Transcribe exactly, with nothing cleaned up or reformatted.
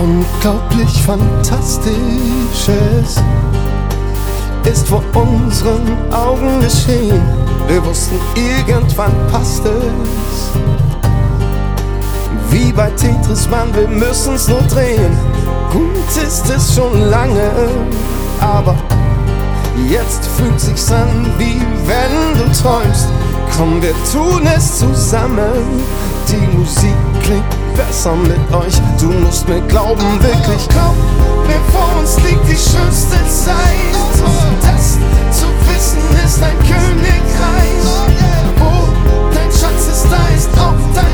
Unglaublich Fantastisches ist vor unseren Augen geschehen. Wir wussten, irgendwann passt es. Wie bei Tetris, Mann, wir müssen's nur drehen. Gut ist es schon lange, aber jetzt fühlt sich's an, wie wenn du träumst. Komm, wir tun es zusammen. Die Musik klingt besser mit euch. Du musst mir glauben, wirklich. Komm, bevor uns liegt die schönste Zeit. Das zu wissen ist ein Königreich. Wo dein Schatz ist, da ist auch dein